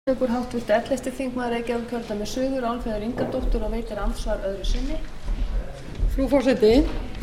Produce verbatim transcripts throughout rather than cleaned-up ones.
Tekur háttvirtur ellefti þingmaður Reykjavíkurkjördæmis suður Álfheiður Ingadóttir og veitir andsvar öðru sinni. Frú forseti,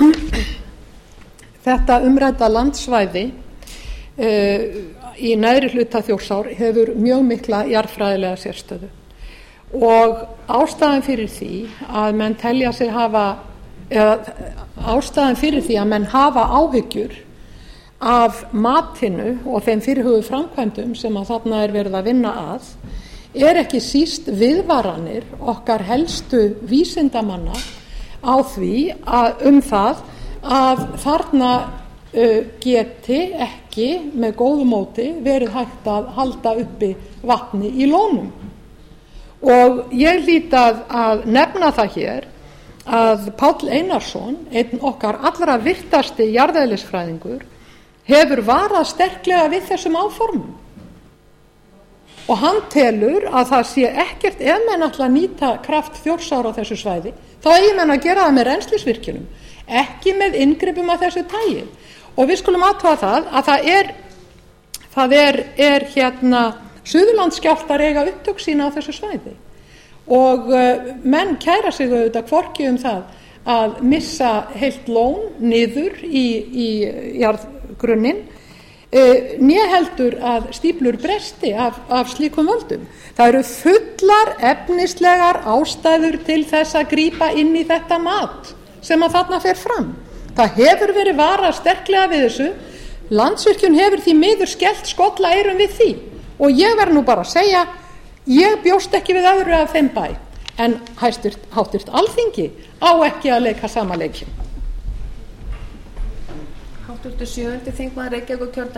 þetta umrædda landsvæði uh, í neðri hluta Þjórsár hefur mjög mikla jarðfræðilega sérstöðu og ástæðan fyrir því að menn telja sig hafa eða ástæðan fyrir því að menn hafa áhyggjur af matinu og þeim fyrirhuguðu framkvæmdum sem að þarna er verið að vinna að er ekki síst viðvaranir okkar helstu vísindamanna á því að um það að þarna uh, geti ekki með góðu móti verið hægt að halda uppi vatni í lónum. Og ég hlýt að, að nefna það hér að Páll Einarsson, einn okkar allra virtasti jarðeðlisfræðingur, hefur varað sterklega við þessum áformum og hann telur að það sé ekkert, ef menn ætla að nýta kraft Þjórsár á þessu svæði þá eigi menn að gera það með rennslisvirkjunum, ekki með inngripum af þessu tagi. Og við skulum athuga það að það er það er, er hérna Suðurlandsskjálftar eiga upptök sína á þessu svæði og uh, menn kæra sig auðvitað hvorki um það að missa heilt lón niður í, í jarðgrunnin né heldur að stíflur bresti af, af slíkum völdum. Það eru fullar efnislegar ástæður til þess að grípa inn í þetta mat sem að þarna fer fram. Það hefur verið varað sterklega við þessu. Landsvirkjun hefur því miður skellt skollaeyrum við því og ég verð nú bara að segja, ég bjóst ekki við öðru af þeim bæ en hæstvirt, háttvirt Alþingi á ekki að leika sama leikinn. Háttvirtur sjöundi þingmaður Reykjavíkurkjördæmis